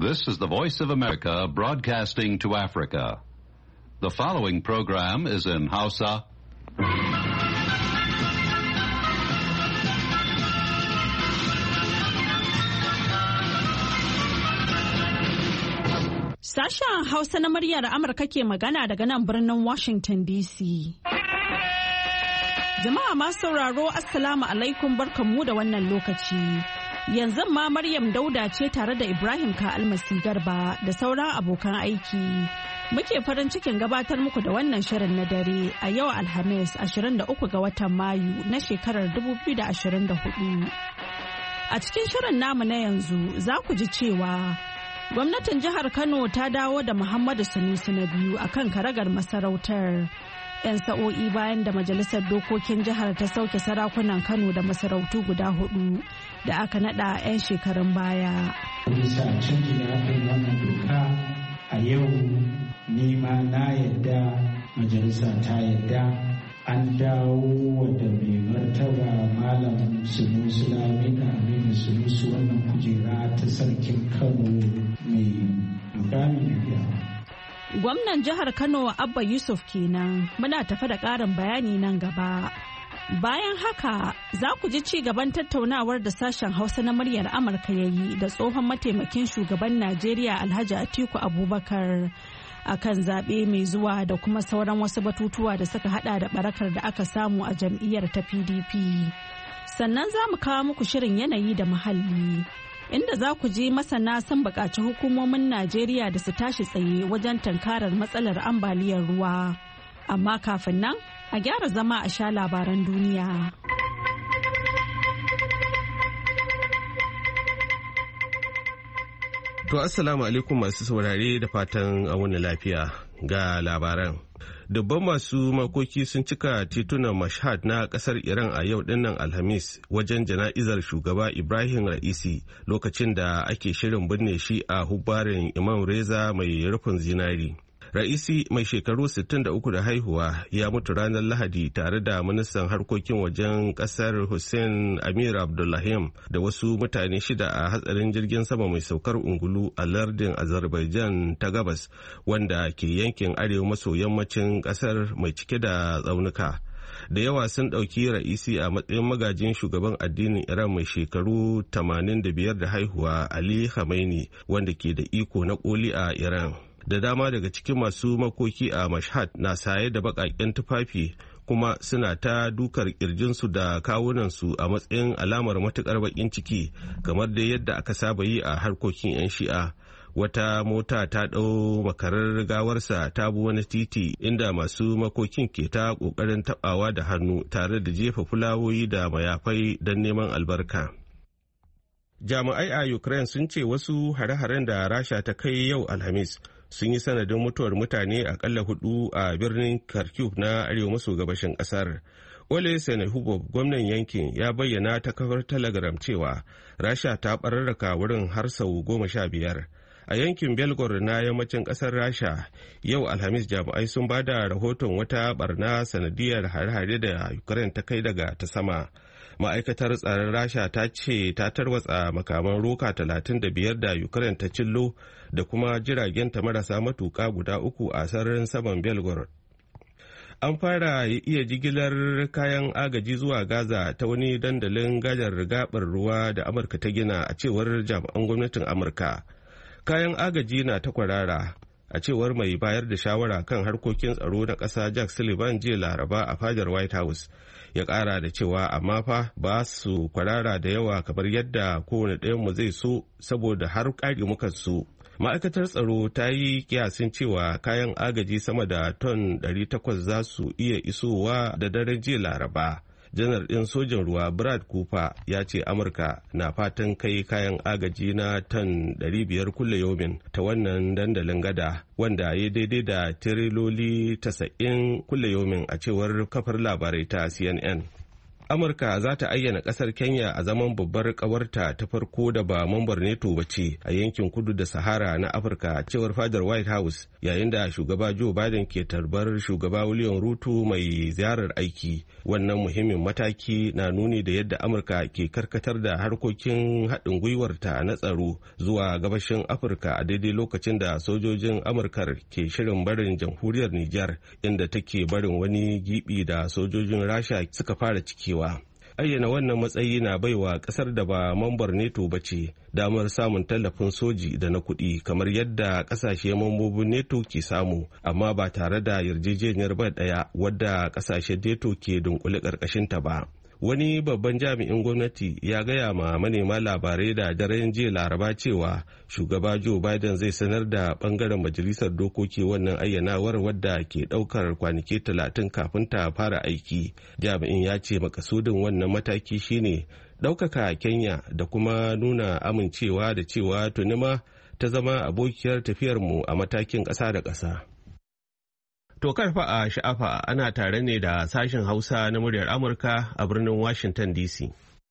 This is the Voice of America broadcasting to Africa. The following program is in Hausa. Sashen Hausa na muryar Amurka ke magana daga nan birnin Washington DC. Jama'a masu sauraro Assalamu alaikum barkanmu da wannan lokaci. Yanzu ma Maryam Dauda ce tare da Ibrahim Ka'almasi Garba da sauran abokan aiki. Muke farin cikin gabatar muku da wannan shirin na dare a yau Alhamis 23 ga watan Mayu na shekarar 2024. A cikin shirin namu na yanzu za ku ji cewa gwamnatin jihar Kano ta dawo da Muhammadu Sanusi na biyu akan karagar masarautar. 'Yan sa'o'i bayan da majalisar dokokin jihar ta sauke sarakunan Kano da masarautu guda 4 da aka nada 'yan shekarun baya. Bisa canji da aka yi wannan doka a yau nima na yadda majalisa ta yadda an dawo da mai martaba Malam Sanusi Lamina Aminu Sanusi wannan kujera ta sarkin Kano mai mukamin yawa. Gwamnan jihar Kano Abba Yusuf kenan muna tafa da ƙarin bayani nan gaba. Bayan haka za ku ji ci gaban tattaunawar da sashen Hausa na muryar Amurka ya yi da tsohon mataimakin shugaban Najeriya Alhaji Atiku Abubakar akan zaɓe mai zuwa da kuma sauran wasu batutuwa da suka hada da barakar da aka samu a jam'iyyar ta PDP. Sannan za mu kawo muku shirin yanayi da muhalli. Inda za ku ji masana sun buƙaci hukumomin Najeriya da su tashi tsaye wajen tankarar matsalar ambaliyar ruwa. Amma kafin nan, a gyara zama a sha labaran duniya. To, Assalamu alaikum masu saurare da fatan a wani lafiya ga labaran. Dubban masu makoki sun cika titunan Mashhad na kasar Iran a yau dinnan Alhamis wajen jana'izar shugaba Ibrahim Ra'isi lokacin da ake shirin binne shi a hubbarin Imam Reza mai rufin zinari. Ra'isi mai shekaru 63 da haihuwa ya mutu ranar Lahadi tare da ministan harkokin wajen kasar Hussein Amir Abdullahim da wasu mutane 6 a hatsarin jirgin sama mai saukar ungulu a lardin Azerbaijan ta gabas wanda ke yankin arewa maso yammacin kasar mai cike da tsaunuka. Da yawa sun ɗauki Ra'isi a matsayin magajin shugaban addinin Iran mai shekaru 85 da haihuwa Ali Khamenei wanda ke da iko na koli a Iran. Da dama daga cikin masu makoki a Mashhad na saye da baƙaƙen tufafi kuma suna ta dukar ƙirjinsu da kawunansu a matsayin alamar matuƙar baƙin ciki kamar da yadda aka saba yi a harkokin 'yan shi'a. Wata mota ta ɗau makarar gawarsa ta bi wani titi inda masu makokin ke ta ƙoƙarin taɓawa da hannu tare da jefa fulawoyi da mayafai don neman albarka. Jami'ai a Ukraine sun ce wasu hare-haren da Rasha ta kai yau Alhamis sun yi sanadin mutuwar mutane akalla 4 a birnin Kharkiv na arewa maso gabashin kasar. Ole Senehubov, gwamnan yankin, ya bayyana ta kafar Telegram cewa Rasha ta bararraka wurin har sau 15. A yankin Belgorod na yammacin kasar Rasha, yau Alhamis jami'ai sun ba da rahoton wata barna sanadiyar hare-hare da Ukraine ta kai daga ta sama. Ma'aikatar tsaron Rasha ta ce ta tarwatsa makaman roka 35 da Ukraine ta cillo da kuma jiragenta marasa matuka guda 3 a sararin saman Belgorod. An fara iya jigilar kayan agaji zuwa Gaza ta wani dandalin gajar gabar ruwa da Amurka ta gina a cewar jami'an gwamnatin Amurka. Kayan agaji na ta kwarara a cewar mai bayar da shawara kan harkokin tsaro na ƙasa Jack Sullivan jiya Laraba a fadar White House. Ya ƙara da cewa amma fa ba su kwarara da yawa kamar yadda kowane ɗayanmu zai so saboda har ƙari muka so. Ma'aikatar tsaro ta yi kiyasin cewa kayan agaji sama da ton 800 za su iya isowa da daren jiya Laraba. Janar ɗin sojin ruwa Brad Cooper ya ce Amurka na fatan kai kayan agaji na ton 500 kulle yomin ta wannan dandalin gada wanda ya daidai da tiriloli 90 kulle yomin a cewar kafar labarai ta CNN. Amurka za ta ayyana ƙasar Kenya a zaman babbar ƙawarta ta farko da ba mambar NATO ba ce a yankin kudu da Sahara na Afirka, cewar fadar White House, yayin da shugaba Joe Biden ke tarbar shugaba William Ruto mai ziyarar aiki. Wannan muhimmin mataki na nuni da yadda Amurka ke karkatar da harkokin haɗin gwiwarta na tsaro zuwa gabashin Afirka a daidai lokacin da sojojin Amurkar ke shirin barin jamhuriyar Nijar, inda take barin wani gibi da sojojin Rasha suka fara cikewa. Ayyana wannan matsayi na baiwa kasar da ba mambar NATO ba ce damar samun tallafin soji da na kuɗi kamar yadda ƙasashe mambobin NATO ke samu, amma ba tare da yarjejeniyar bai ɗaya wadda ƙasashen NATO ke dunkule ƙarƙashinta ba. Wani babban jami'in gwamnati ya gaya ma manema labarai da daren jiya Laraba cewa shugaba Joe Biden zai sanar da bangaren majalisar dokoki wannan ayyanawar wadda ke daukar kwanaki 30 kafin ta fara aiki. Jami'in ya ce makasudin wannan mataki shine ɗaukaka Kenya da kuma nuna amincewa da cewa tuni ma ta zama abokiyar tafiyarmu a matakin ƙasa da ƙasa. To karfa a sha'afa ana tare ne da sashen Hausa na muryar Amurka a birnin Washington DC.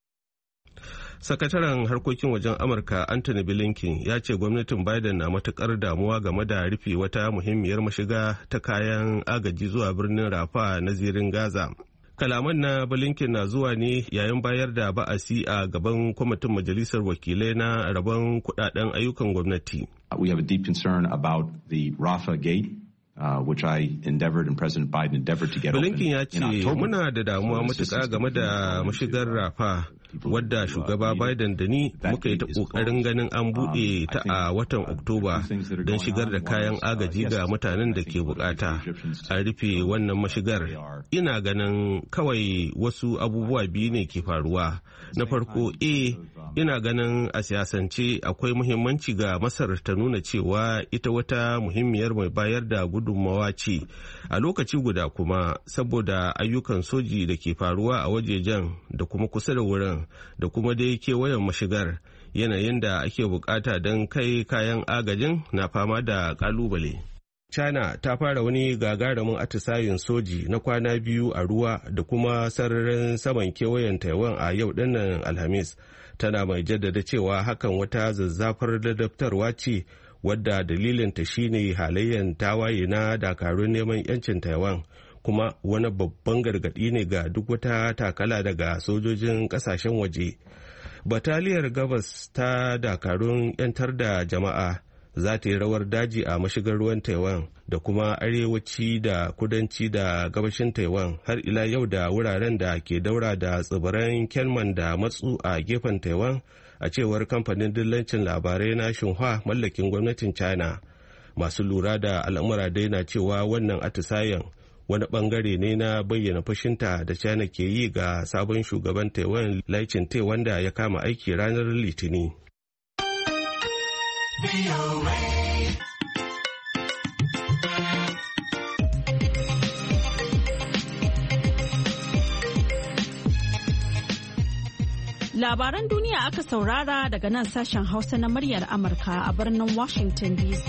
Sakataren harkokin wajen Amurka Anthony Blinken ya ce gwamnatin Biden na matukar damuwa game da rufe wata muhimmiyar mashiga ta kayan agaji zuwa birnin Rafa na zirin Gaza. Kalaman na Blinken na zuwa ne yayin bayar da ba'asi a gaban kwamitin majalisar wakilai na rabon kudaden ayyukan gwamnati. We have a deep concern about the Rafah gate. Which I endeavored and President Biden endeavored to get open. Blinken ya ce muna da damuwa matuƙa game da mashigar Rafa wadda shugaba Biden da ni muka yi ta ƙoƙarin ganin an buɗe ta a watan Oktoba don shigar da kayan agaji ga mutanen da ke bukata. An rufe wannan mashigar. Ina ganin kawai wasu abubuwa biyu ne ke faruwa. Na farko, ina ganin a siyasance akwai muhimmanci ga Masar ta nuna cewa ita wata muhimmiyar mai bayar da gudunmawa ce. A lokaci guda kuma saboda ayyukan soji da ke faruwa a wajejen da kuma kusa da wurin da kuma dai kewayen mashigar, yanayin da ake bukata don kai kayan agajin na fama da kalubale. China ta fara wani gagarumin atisayen soji na kwana biyu a ruwa da kuma sararin saman kewayen Taiwan a yau dinnan Alhamis, tana mai jaddada cewa hakan wata zazzafar ladabtarwa ce wadda dalilinta shine halayen tawaye na dakarun neman 'yancin Taiwan, kuma wani babban gargaɗi ne ga duk wata takala daga sojojin ƙasashen waje. Bataliyar gabas ta dakarun 'yantar da jama'a za ta yi rawar daji a mashigar ruwan Taiwan da kuma arewaci da kudanci da gabashin Taiwan, har ila yau da wuraren da ke daura da tsibiran Kenman da Matsu a gefen Taiwan, a cewar kamfanin dillancin labarai na Xinhua mallakin gwamnatin China. Masu lura da al'amura dai na cewa wannan atisayen wani bangare ne na bayyana fushinta da China ke yi ga sabon shugaban Taiwan Lai Ching-te wanda ya kama aiki ranar Litini. Labaran duniya aka saurara daga nan sashen Hausa na muryar Amurka a birnin Washington DC.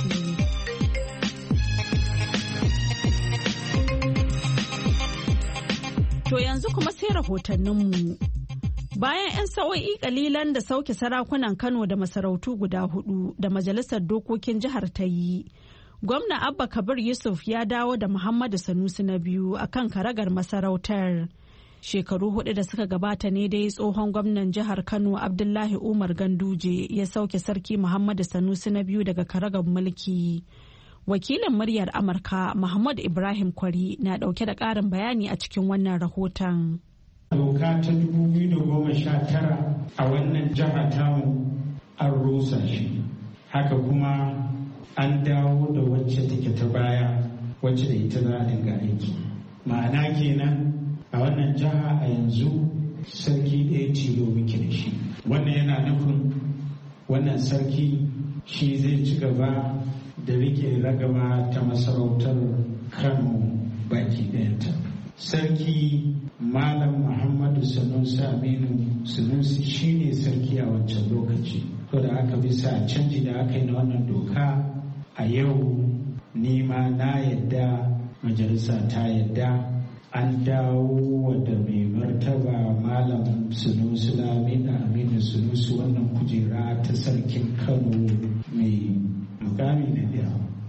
To yanzu kuma sai rahotanninmu. Bayan 'yan sa'o'i kalilan da sauke sarakunan Kano da masarautu guda 4 da Majalisar Dokokin Jihar ta yi, Gwamna Abba Kabir Yusuf ya dawo da Muhammadu Sanusi na biyu a kan karagar masarautar. Shekaru 4 da suka gabata ne dai tsohon gwamnan jihar Kano Abdullahi Umar Ganduje ya sauke Sarki Muhammadu Sanusi na biyu daga karagar mulki. Wakilin muryar Amurka Muhammad Ibrahim Kwari na dauke da ƙarin bayani a cikin wannan rahoton. Doka ta 2019 a wannan jiha tamu an rusa shi. Haka kuma an dawo da wacce take ta baya wacce da ita za a dinga aiki. Ma'ana kenan a wannan jiha a yanzu sarki ɗaya tilo muke da shi. Wannan yana nufin wannan sarki shi zai ci gaba da rike ragama ta masarautar Kano baki ɗayanta. Sarki Malam Muhammadu Sanusi Aminu Sanusi shine sarki a wancan lokaci. To da aka bisa canji da aka yi na wannan doka a yau nima na yadda majalisa ta yadda an dawo da mai martaba malam Sunusi Aminu Sunusi wannan kujera ta sarkin Kano mai mukami na biya.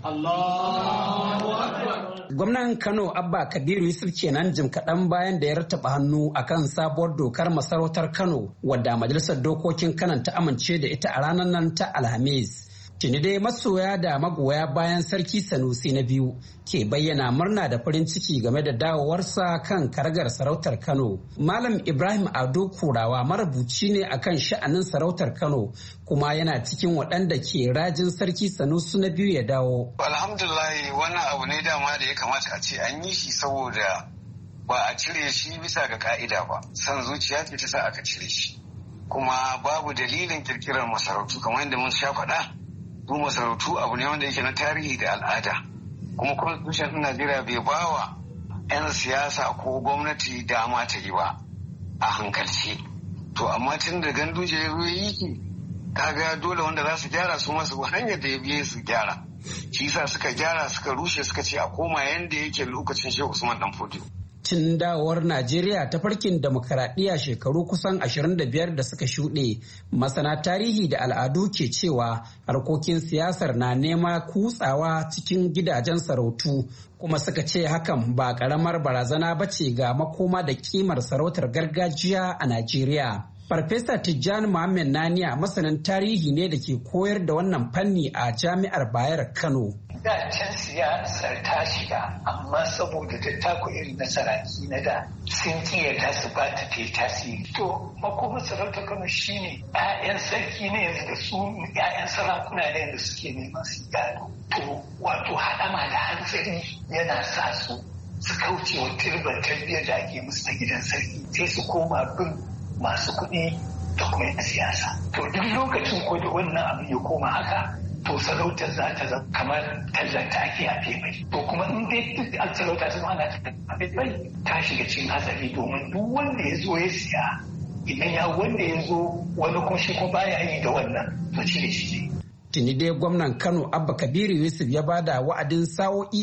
Gwamnan Kano Abba Kabiru Yusuf kenan jim kaɗan bayan da ya rattaba hannu akan sabuwar dokar masarautar Kano wadda majalisar dokokin Kano ta amince da ita a ranar nan ta Alhamis. Tuni dai masoya da magoya bayan Sarki Sanusi na biyu ke bayyana murna da farin ciki game da dawowarsa kan karagar sarautar Kano. Malam Ibrahim Ado Kurawa marubuci ne akan sha'anin sarautar Kano kuma yana cikin waɗanda ke rajin Sarki Sanusi na biyu ya dawo. Alhamdulillah wannan abu ne dama da ya kamata a ce an yi shi saboda ba a cire shi bisa ga ka'ida ba. San zuciya ce ta sa aka cire shi. Kuma babu dalilin kirkirar masarautu kamar yadda mun sha faɗa. Duk masarautu abu ne wanda yake na tarihi da al'ada kuma constitution ɗin Najeriya bai ba wa 'yan siyasa ko gwamnati dama ta yi ba a hankalce. To amma tun da Ganduje ya zo yi ki kaga dole wanda za su gyara su masu hanyar da ya biye su gyara. Shi yasa suka gyara suka rushe suka ce a koma yanda yake lokacin Shehu Usman Danfodiyo. Tun dawowar Najeriya ta farkin demokaradiyya shekaru kusan 25 da suka shuɗe, masana tarihi da al'adu ke cewa harkokin siyasar na nema kutsawa cikin gidajen sarautu kuma suka ce hakan ba ƙaramar barazana ba ce ga makoma da kimar sarautar gargajiya a Najeriya. Farfesa Tijjani Muhammad Naniya masanin tarihi ne da ke koyar da wannan fanni a Jami'ar Bayar Kano. Da can siyasar ta shiga amma saboda dattako irin na saraki na da sun tiyata su ba ta tasiri. To makomar sarautar Kano shine 'ya'yan sarki ne yanzu da su 'ya'yan sarakuna ne yanzu suke neman su gado. To wato haɗama da hanzari yana sa su kauce wa turban tarbiyyar da ake musu ta gidan sarki sai su koma bin masu kuɗi da kuma yan siyasa. To duk lokacin ko da wannan abu ya koma haka to sarautar za ta zama kamar tallata ake a faifai. To kuma in dai duk sarauta ta zama ana a faifai ta shiga cikin hatsari domin duk wanda ya zo ya siya idan ya wanda ya zo wani kuma shi ko baya yi da wannan to cire shi. Tuni dai gwamnan Kano Abba Kabiru Yusuf ya bada wa'adin sa'o'i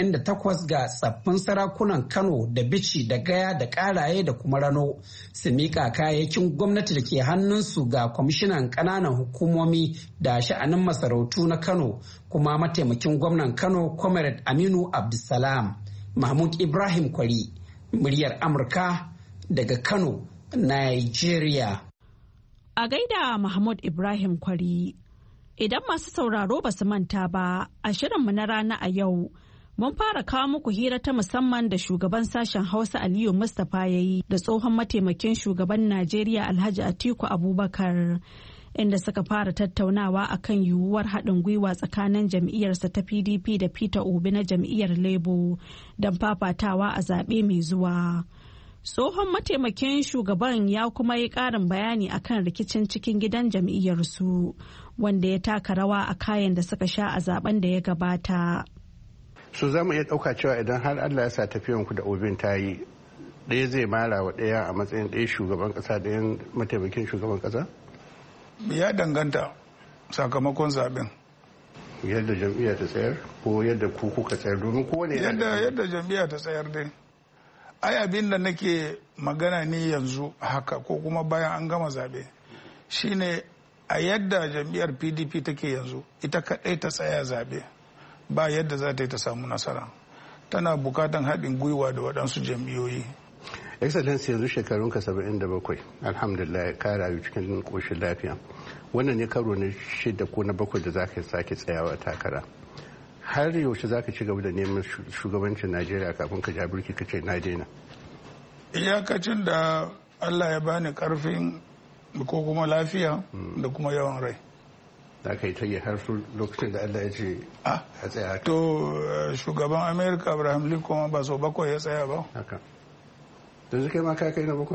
48 ga tsaffin sarakunan Kano da Bichi da Gaya da Karaye da kuma Rano su mika kayayyakin gwamnati da ke hannunsu ga kwamishinan ƙananan hukumomi da sha'anin masarautu na Kano kuma mataimakin gwamnan Kano Comrade Aminu Abdulsalam. Mahmud Ibrahim Kwari, muryar Amurka daga Kano, Nigeria. A gaida Mahmud Ibrahim Kwari. Idan masu sauraro ba su manta ba, a shirinmu na rana a yau, mun fara kawo muku hira ta musamman da shugaban sashen Hausa Aliyu Mustapha ya yi da tsohon mataimakin shugaban Najeriya Alhaji Atiku Abubakar, inda suka fara tattaunawa akan yiwuwar haɗin gwiwa tsakanin jam'iyyarsa ta PDP da Peter Obi na jam'iyyar Labour don fafatawa a zaɓe mai zuwa. Tsohon mataimakin shugaban ya kuma yi ƙarin bayani akan rikicin cikin gidan jam'iyyarsu wanda ya taka rawa a kayan da suka sha a zaben da ya gabata. So za mu iya ɗauka cewa idan har Allah ya sa tafiyanku da Obin ta yi, ɗaya zai mara wa ɗaya a matsayin ɗaya shugaban ƙasa ɗayan mataimakin shugaban ƙasa? Ya danganta sakamakon zaben. Yadda jam'iyya ta tsayar ko yadda ku kuka tsayar domin kowane yadda jam'iyya ta tsayar dai. Ai abin da nake magana ne yanzu haka ko kuma bayan an gama zabe shine a yadda jam'iyyar PDP take yanzu ita kaɗai ta tsaya zabe ba yadda za ta yi ta samu nasara, tana bukatan haɗin gwiwa da waɗansu jam'iyyoyi. Excellency, yanzu shekarunka 77, alhamdulillah ka rayu cikin ƙoshin lafiya. Wannan ne karo na 6 ko na 7 da za ka sake tsayawa takara. Har yaushe za ka ci gaba da neman shugabancin Najeriya kafin ka ja birki ka ce na daina? Iyakacin da Allah ya bani karfin ko kuma lafiya da kuma yawan rai. Za ka yi ta yi har lokacin da Allah ya ce a tsaya. To shugaban Amerika Abraham Lincoln ba so 7 ya tsaya ba. Haka. Yanzu kai ma ka kai na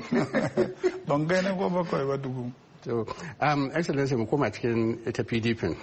7. Ban kai na 7 ba dugu. So, Excellency, mu koma cikin ita PDP.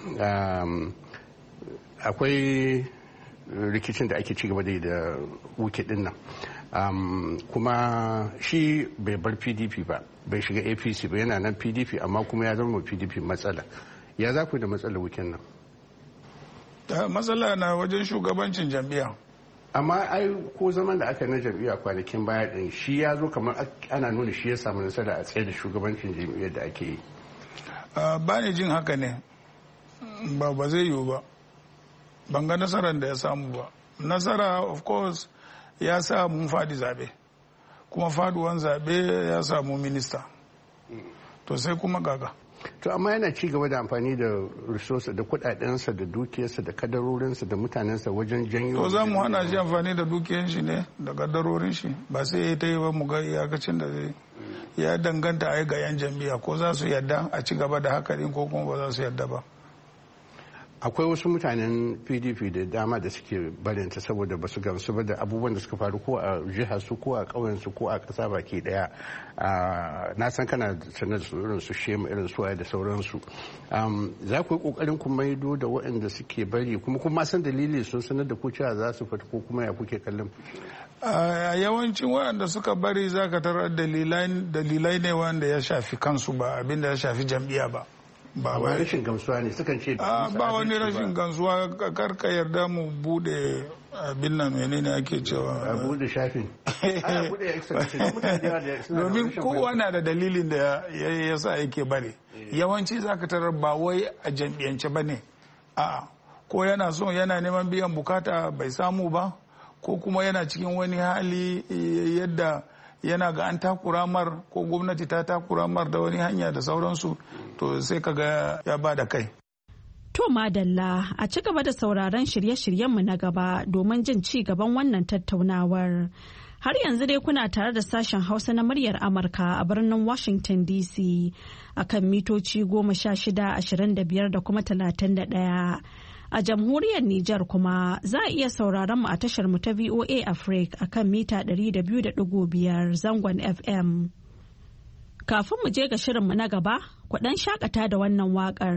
Akwai rikicin da ake cigaba da wuke din nan, kuma shi bai bar PDP ba, bai shiga APC ba, yana nan PDP amma kuma ya zama PDP matsala. Ya za ku da matsalar wuken nan? Matsala na wajen shugabancin jam'iyya. amma ai ko zaman da aka na jam'iyya kwanakin baya din shi ya zo kamar ana nuna shi ya samu nasara a tsaye da shugabancin jam'iyyar da ake yi. Ba ni jin haka ne, ba zai yiwu ba, ban ga nasarar da ya samu ba. Nasara of course ya sa mun fadi zabe, kuma faduwan zabe ya samu minista, to sai kuma gaga. To amma yana ci gaba da amfani da resources da kudadensa da dukiyarsa da kadarorinsa da mutanensa wajen janyo. To za mu hana shi amfani da dukiyar shi ne da kadarorin shi, ba sai ya ta yi ba mu ga iyakacin da zai. Ya danganta a yi ga 'yan jam'iyya ko za su yadda a ci gaba da haka din ko kuma ba za su yadda ba. Akwai wasu mutanen PDP da dama da suke barinta saboda ba su gamsu ba da abubuwan da suka faru ko a jihar su ko a ƙauyen su ko a ƙasa baki daya. Na san kana sanar da su irin su shema irin su da sauransu. Za ku yi ƙoƙarin ku maido da waɗanda suke bari kuma san dalili sun sanar da ku cewa za su fita ko kuma ya kuke kallon. Yawancin waɗanda suka bari za ka tarar dalilai ne wanda ya shafi kansu ba abin da ya shafi jam'iyya ba. Ba wani rashin gamsuwa ne sukan ce ba wani rashin gamsuwa, karka yarda mu bude abin nan menene ake cewa a bude shafin domin kowa na da dalilin da ya sa yake bari. Yawanci zaka tarar ba wai a jam'iyyance ba ne, a'a ko yana so yana neman biyan bukata bai samu ba, ko kuma yana cikin wani hali yadda yana ga an takura mar ko gwamnati ta takura mar da wani hanya da sauransu, to sai kaga ya ba da kai. To madalla, a ci gaba da sauraron shirye-shiryenmu na gaba domin jin ci gaban wannan tattaunawar. Har yanzu dai kuna tare da sashen Hausa na muryar Amurka a birnin Washington DC akan mitoci 16-25 da kuma 31. A jamhuriyar Nijar kuma za a iya sauraron mu a tashar mu ta VOA Africa akan mita 200.5 zangon FM. Kafin mu je ga shirin mu na gaba, ku dan shakata da wannan waƙar.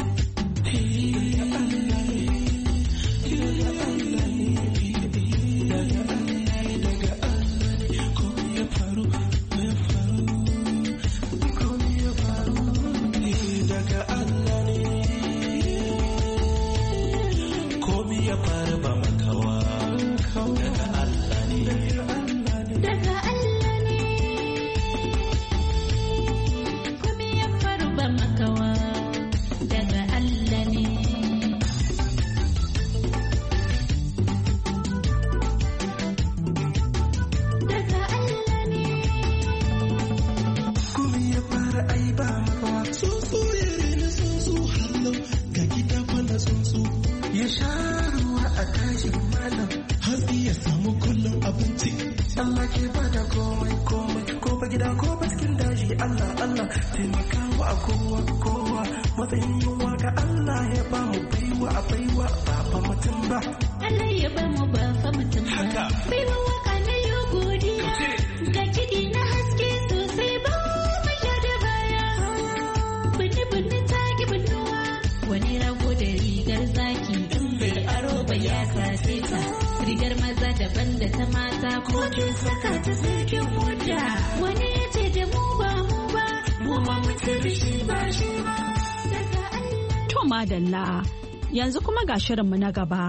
rigar maza daban da ta mata ko kin saka ta sarkin mota wani ya ce da mu ba mu ma mu ce da shi ba shi ba. To madalla yanzu kuma ga shirinmu na gaba.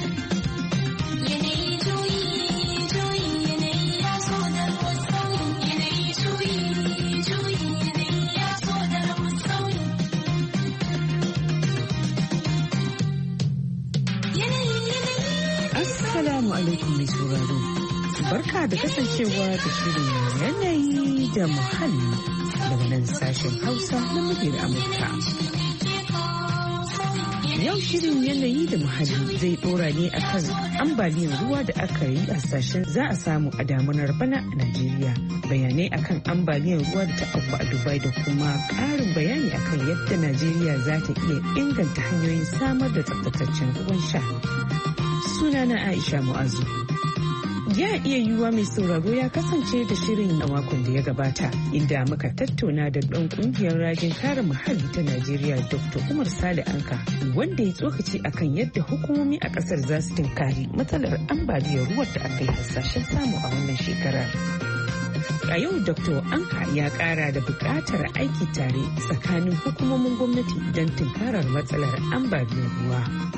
Assalamu alaikum mai sauraro. Barka da kasancewa da shirin yanayi da muhalli daga nan sashen Hausa na muryar Amurka. Yau shirin yanayi da muhalli zai dora ne akan ambaliyar ruwa da aka yi hasashen za a samu a damunar bana a Najeriya. Bayanai akan ambaliyar ruwa da ta auku a Dubai da kuma ƙarin bayani akan yadda Najeriya za ta iya inganta hanyoyin samar da tsaftataccen ruwan sha. Sunana Aisha Mu'azu. Ya iya yiwuwa mai sauraro ya kasance da shirin a makon da ya gabata inda muka tattauna da ɗan ƙungiyar rajin kare muhalli ta Najeriya Dr. Umar Sale Anka wanda ya tsokaci akan yadda hukumomi a ƙasar za su tunkari matsalar ambaliyar ruwa da aka yi hasashen samu a wannan shekarar. A yau Dr. Anka ya ƙara da buƙatar aiki tare tsakanin hukumomin gwamnati don tunkarar matsalar ambaliyar ruwa.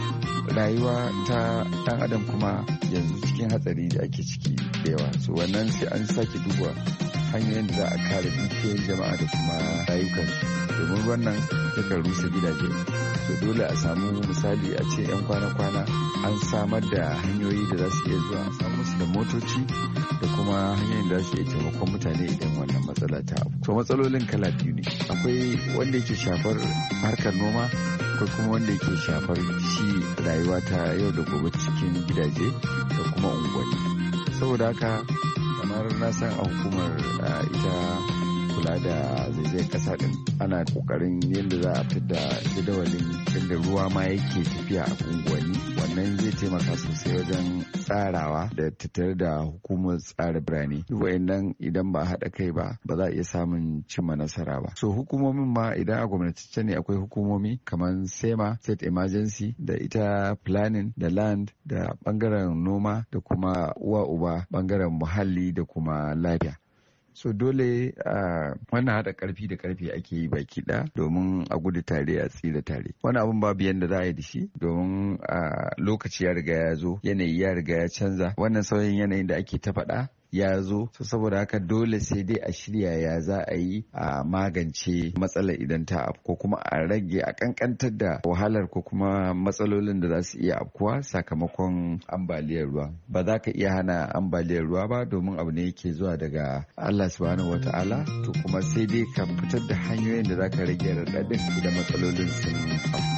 rayuwa ta dan adam kuma yanzu cikin hatsari da ake ciki da yawa, so wannan sai an sake duba hanyoyin da za a kare dukiyoyin jama'a da kuma rayukansu, domin wannan yakan rusa gidaje. So dole a samu misali a ce 'yan kwana-kwana an samar da hanyoyi da za su iya zuwa a samu musu da motoci da kuma hanyoyin da za su iya taimakon mutane idan wannan matsala ta abu. To matsalolin kala biyu ne, akwai wanda yake shafar harkar noma, akwai kuma wanda yake shafar shi rayuwa ta yau da gobe cikin gidaje da kuma unguwanni. Saboda haka kamar na san a hukumar ita kula da zaizayar kasa din ana kokarin yadda za a fidda jadawalin inda ruwa ma yake tafiya a unguwanni. Wannan zai taimaka sosai wajen tsarawa da tattare da hukumar tsara birane. Wa'annan idan ba a haɗa kai ba za a iya samun cimma nasara ba. So hukumomin ma idan a gwamnatance ne akwai hukumomi kamar SEMA, State Emergency, da ita Planning da Land, da bangaren noma, da kuma uwa uba bangaren muhalli da kuma lafiya. So dole wannan haɗa ƙarfi da ƙarfi ake yi baki ɗaya domin a gudu tare a tsira tare. Wani abun babu yadda za a yi da shi domin lokaci ya riga ya zo, yanayi ya riga ya canza, wannan sauyin yanayin da ake ta faɗa ya zo, so saboda haka dole sai dai a shirya ya za a yi a magance matsalar idan ta afko, kuma a rage a kankantar da wahalar ko kuma matsalolin da za su iya afkuwa sakamakon ambaliyar ruwa. Ba za ka iya hana ambaliyar ruwa ba domin abu ne yake zuwa daga Allah subhanahu wata'ala, to kuma sai dai ka fitar da hanyoyin da za ka rage raɗaɗin idan matsalolin sun afku.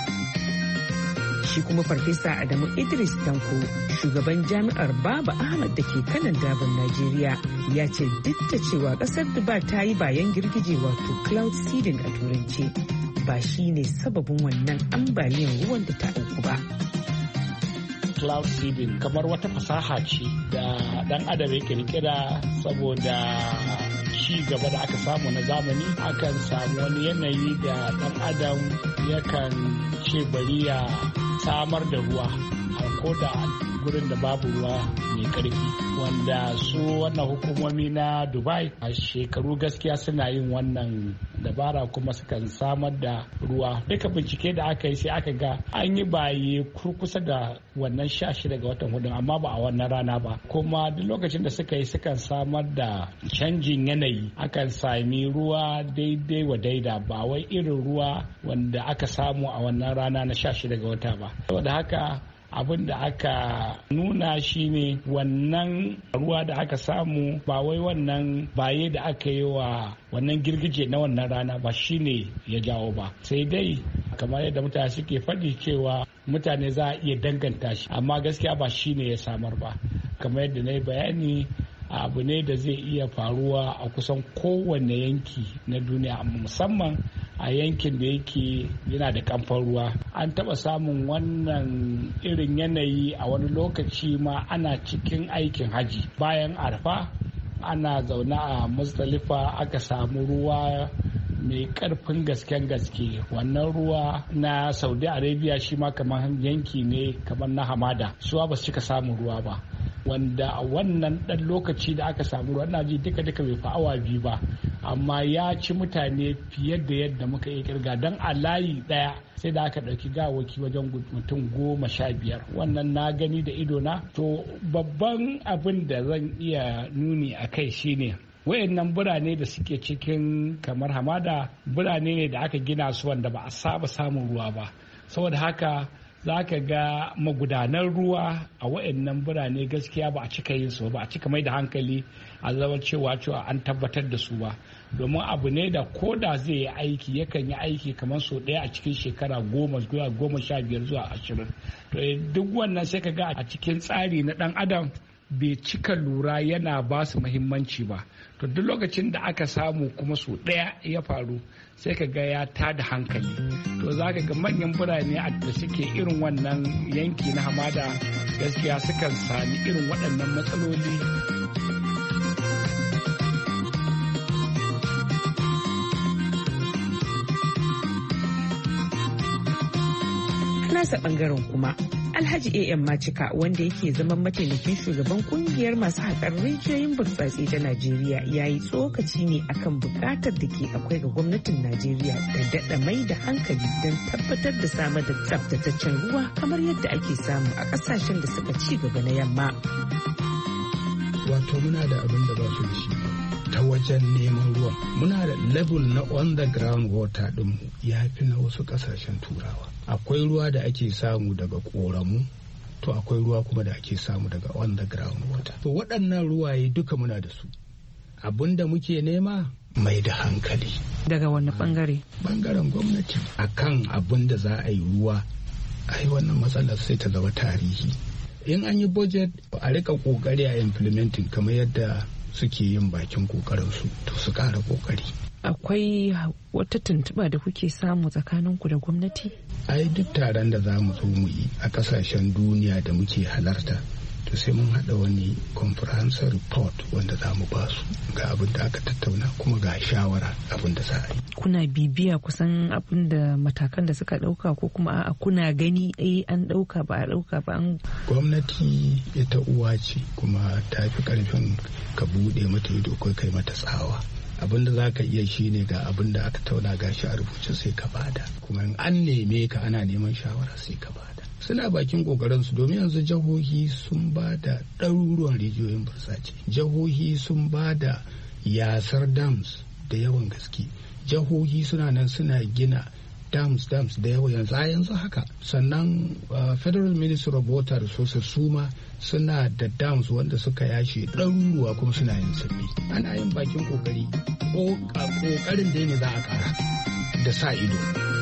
Shi kuma Farfesa Adamu Idris Tanko, shugaban jami'ar Baba Ahmad da ke kanan Dabon Najeriya, ya ce duk da cewa kasar Dubai ta yi bayan girgije wato cloud seeding a turance, ba shi ne sababin wannan ambaliyar ruwan da ta auku ba. Cloud seeding kamar wata fasaha ce da dan adam ya kirkira saboda ci gaba da aka samu na zamani. Akan samu wani yanayi da dan adam yakan ce bari ya samar da ruwa ko da gurin da babu ruwa mai karfi, wanda su wannan hukumomi na Dubai a shekaru gaskiya suna yin wannan dabara kuma sukan samar da ruwa. Duka bincike da aka yi sai aka ga an yi baye kusa da wannan 16 ga watan hudu, amma ba a wannan rana ba. Kuma duk lokacin da suka yi sukan samar da canjin yanayi, akan sami ruwa daidai wa daida, ba wai irin ruwa wanda aka samu a wannan rana na 16 ga wata ba. Saboda haka abin da aka nuna shine wannan ruwa da aka samu ba wai wannan baye da aka yi wa wannan girgije na wannan rana ba shine ya jawo ba, sai dai kamar yadda mutane suke faɗi cewa mutane za a iya danganta shi, amma gaskiya ba shine ya samar ba. Kamar yadda na yi bayani, abu ne da zai iya faruwa a kusan kowane yanki na duniya, musamman a yankin da yake yana da kamfan ruwa. An taɓa samun wannan irin yanayi a wani lokaci ma ana cikin aikin haji, bayan arfa ana zaune a Muzdalifa aka samu ruwa mai karfin gasken gaske. Wannan ruwa na Saudi Arabia shi ma kamar yanki ne kamar na hamada, suwa ba su cika samun ruwa ba, wanda a wannan ɗan lokaci da aka samu ruwa na ji duka bai fi awa 2 ba, amma ya ci mutane fiye da yadda muka iya kirga. Don a layi ɗaya sai da aka ɗauki gawaki wajen mutum 15. Wannan na gani da idona. To babban abin da zan iya nuni a kai shine wayannan birane da suke cikin kamar hamada, birane ne da aka gina su wanda ba a saba samun ruwa ba. Saboda haka za ka ga magudanan ruwa a wayannan birane gaskiya ba a cika yin su ba, a cika mai da hankali a zama cewa an tabbatar da su ba, domin abu ne da ko da zai yi aiki yakan yi aiki kamar sau ɗaya a cikin shekara 10 zuwa 15 zuwa 20. To duk wannan sai ka ga a cikin tsari na ɗan adam bai cika lura yana ba su muhimmanci ba. To duk lokacin da aka samu kuma sau ɗaya ya faru sai ka ga ya tada hankali. To za ka ga manyan birane da suke irin wannan yanki na hamada gaskiya sukan sami irin waɗannan matsaloli. Nasa ɓangaren kuma Alhaji AM Macika wanda yake zaman mataimakin shugaban kungiyar masu haƙar rijiyoyin burtsatse ta Najeriya ya yi tsokaci ne akan buƙatar da ke akwai ga gwamnatin Najeriya da daɗa mai da hankali don tabbatar da samar da tsaftataccen ruwa kamar yadda ake samu a ƙasashen da suka ci gaba na yamma. Wato muna da abin da ba su da shi ta wajen neman ruwa. Muna da level na on the ground water ɗinmu ya fi na wasu ƙasashen turawa. Akwai ruwa da ake samu daga ƙoramu, to akwai ruwa kuma da ake samu daga on the ground water. To waɗannan ruwaye duka muna da su. Abin da muke nema mai da hankali. Daga wani bangare? Bangaren gwamnati akan abin da za a yi ruwa. Ai wannan matsalar sai ta zama tarihi. In an yi budget a rika kokari a implementing kamar yadda suke yin bakin kokarinsu to su kara kokari. Akwai wata tuntuɓa da kuke samu tsakaninku da gwamnati? Ai duk taron da za mu zo mu yi a ƙasashen duniya da muke halarta to sai mun haɗa wani comprehensive report wanda za mu ba su ga abin da aka tattauna kuma ga shawara abin da za a yi. Kuna bibiya kusan abin da matakan da suka ɗauka ko kuma a kuna gani an ɗauka ba a ɗauka ba an. Gwamnati ita uwa ce kuma ta fi ƙarfin ka buɗe mata ido ko kai mata tsawa. Abin da za ka iya shi ne ga abin da aka tauna gashi a rubuce sai ka bada kuma in an neme ka ana neman shawara sai ka bada. Suna bakin kokarinsu domin yanzu jihohi sun ba da ɗaruruwan rijiyoyin burtsatse, jihohi sun ba da yasar dams da yawan gaske, jihohi suna nan suna gina dams da yawa yanzu haka. Sannan federal ministry of water resources su ma suna da dams wanda suka yashe ɗaruruwa kuma suna yin sabbi. Ana yin bakin kokari, kokarin da ne za a kara da sa ido.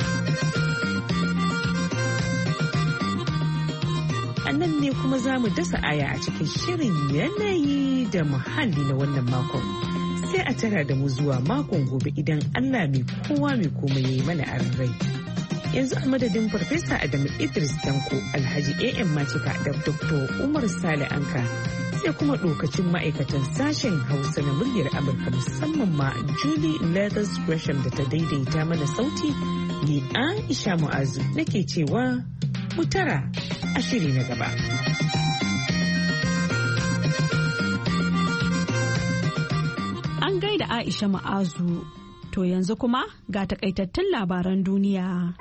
Nan ne kuma za mu dasa aya a cikin shirin yanayi da muhalli na wannan makon. Sai a tara da mu zuwa makon gobe idan Allah mai kowa mai komai ya yi mana rai. Yanzu a madadin Farfesa Adamu Idris Danko, Alhaji AM Macika da Dr. Umar Sale Anka, sai kuma ɗokacin ma'aikatan sashen Hausa na muryar Amurka musamman ma Julie Leathers Gresham da ta daidaita mana sauti, ni Aisha Mu'azu nake cewa mu tara a shiri na gaba. An gaida Aisha Ma'azu, to yanzu kuma ga takaitattun labaran duniya.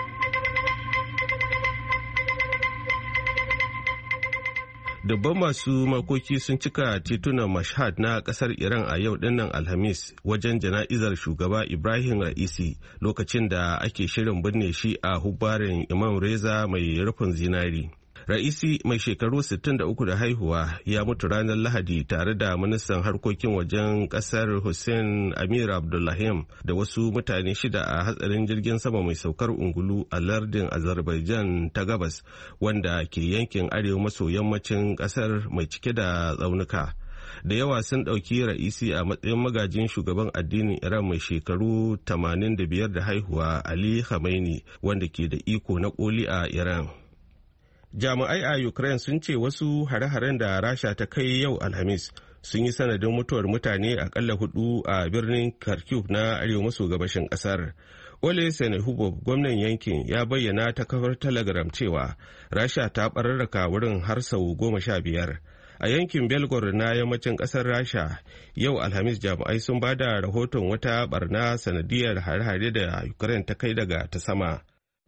Dubban masu makoki sun cika titunan Mashhad na kasar Iran a yau dinnan Alhamis wajen jana'izar shugaba Ibrahim Ra'isi lokacin da ake shirin binne shi a hubbarin Imam Reza mai rufin zinari. Ra'isi mai shekaru 63 da haihuwa ya mutu ranar Lahadi tare da ministan harkokin wajen kasar Hussein Amir Abdullahim da wasu mutane 6 a hatsarin jirgin sama mai saukar ungulu a lardin Azerbaijan ta gabas wanda ke yankin arewa maso yammacin kasar mai cike da tsaunuka. Da yawa sun ɗauki Ra'isi a matsayin magajin shugaban addinin Iran mai shekaru 85 da haihuwa Ali Khamenei wanda ke da iko na koli a Iran. Jami'ai a Ukraine sun ce wasu hare-haren da Rasha ta kai yau Alhamis sun yi sanadin mutuwar mutane akalla 4 a birnin Kharkiv na arewa maso gabashin kasar. Ole Senehubov, gwamnan yankin, ya bayyana ta kafar Telegram cewa Rasha ta bararraka wurin har sau 15. A yankin Belgorod na yammacin kasar Rasha, yau Alhamis jami'ai sun ba da rahoton wata barna sanadiyar hare-hare da Ukraine ta kai daga ta sama.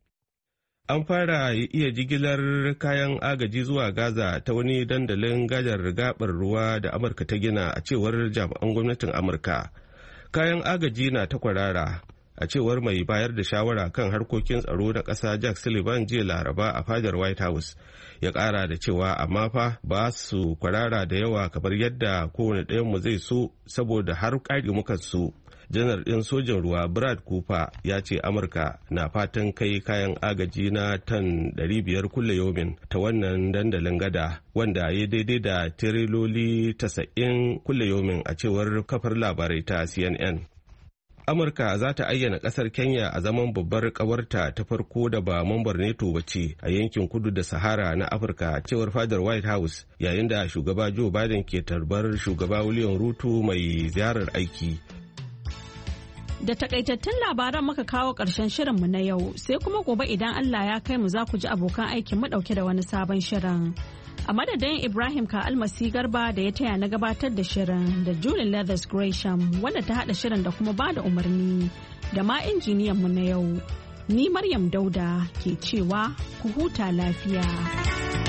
An fara iya jigilar kayan agaji zuwa Gaza ta wani dandalin gajar gabar ruwa da Amurka ta gina a cewar jami'an gwamnatin Amurka. Kayan agaji na ta kwarara a cewar mai bayar da shawara kan harkokin tsaro na ƙasa Jack Sullivan jiya Laraba a fadar White House. Ya ƙara da cewa amma fa ba su kwarara da yawa kamar yadda kowane ɗayanmu zai so saboda har ƙari muka so. Janar ɗin sojin ruwa Brad Cooper ya ce Amurka na fatan kai kayan agaji na tan 500 kulle yomin ta wannan dandalin gada wanda ya daidai da tiriloli 90 kulle yomin a cewar kafar labarai ta CNN. Amurka za ta ayyana ƙasar Kenya a zaman babbar ƙawarta ta farko da ba mambar NATO ba ce a yankin kudu da Sahara na Afirka cewar fadar White House yayin da shugaba Joe Biden ke tarbar shugaba William Ruto mai ziyarar aiki. Da takaitattun labaran muka kawo ƙarshen shirinmu na yau, sai kuma gobe idan Allah ya kai mu za ku ji abokan aikin mu ɗauke da wani sabon shirin. A madadin Ibrahim Ka'almasi Garba da ya taya na gabatar da shirin da Julie Leathers Gresham wanda ta haɗa shirin da kuma ba da umarni da ma injiniyan mu na yau. Ni Maryam Dauda ke cewa ku huta lafiya.